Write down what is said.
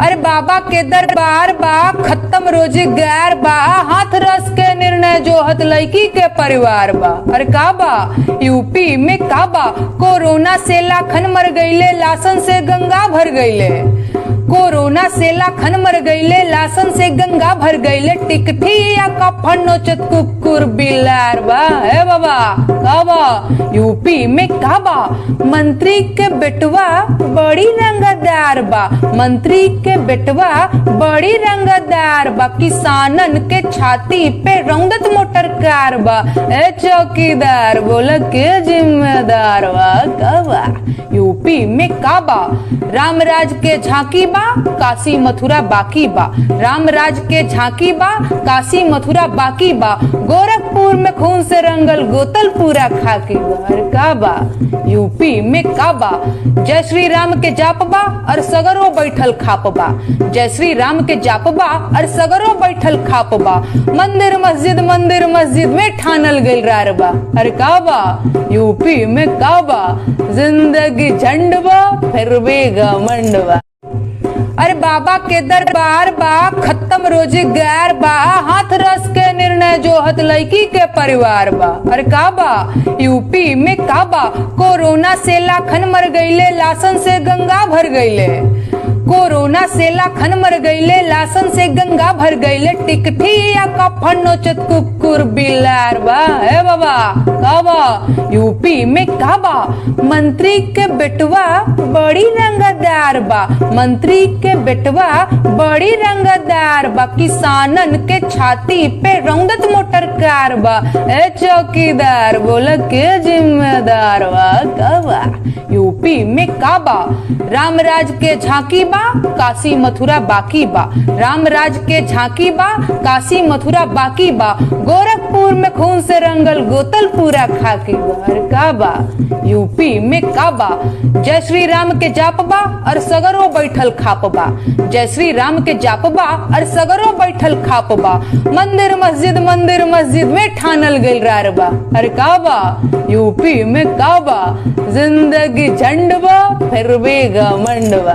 अरे बाबा के दरबार बा, खत्म रोजगार बा, हाथ रस के निर्णय जोहत लड़की के परिवार बा। अरे का बा यूपी में का बा, कोरोना से लाखन मर गईले, लाशन से गंगा भर गईले। कोरोना से लाखन मर गईले, लाशन से गंगा भर गईले। टिकठी या कफन नोचत कुकुर बिलार बा। हे बाबा का बा यूपी में का बा, मंत्री के बेटवा बड़ी रंगदार बा, मंत्री के बेटवा बड़ी रंगदार बा। किसानन के छाती पे रौंदत मोटर कार बा। ए चौकीदार बोला के जिम्मेदार बा। का बा यूपी में का बा, रामराज के झांकी बा, काशी मथुरा बाकी बा। रामराज के झांकी बा, काशी मथुरा बाकी बा। गोरखपुर में खून से रंगल गोतल पूरा खाकी बा। अरे का बा यूपी में का बा, जय श्री राम के जाप बा और सगरो बैठल खाप बा। जय श्री राम के जाप बा और सगरो बैठल खाप बा। मंदिर मस्जिद में ठानल गइल रार बा। अरे का बा यूपी में का बा, जिंदगी झंड बा फिर भी घमंड बा। अरे बाबा के दरबार बा, खत्म रोजगार बा, हाथ रस के निर्णय जोहत लड़की के परिवार बा। अरे का बा यूपी में का बा, कोरोना से लाखन मर गईले, लाशन से गंगा भर गईले। कोरोना से लाखन मर गईले, लाशन से गंगा भर गईले। टिकठी या कफन नोचत कुकुर बिलार बा। हे बाबा का बा यूपी में का बा, मंत्री के बेटवा बड़ी रंगदार बा, मंत्री के बेटवा बड़ी रंगदार बा। किसानन के छाती पे रौंदत मोटर कार बा। ए चौकीदार बोला के जिम्मेदार बा। का बा यूपी में का बा, रामराज के झांकी बा, काशी मथुरा बाकी बा। रामराज के झांकी बा, काशी मथुरा बाकी बा। गोरखपुर में खून से रंगल गोतल पूरा खाकी बा। अरे का बा यूपी में का बा, जय श्री राम के जाप बा और सगरो बैठल खाप बा। जय श्री राम के जाप बा और सगरो बैठल खाप बा। मंदिर मस्जिद में ठानल गइल रार बा। अरे का बा यूपी में का बा, जिंदगी झंड बा फिर भी घमंड बा।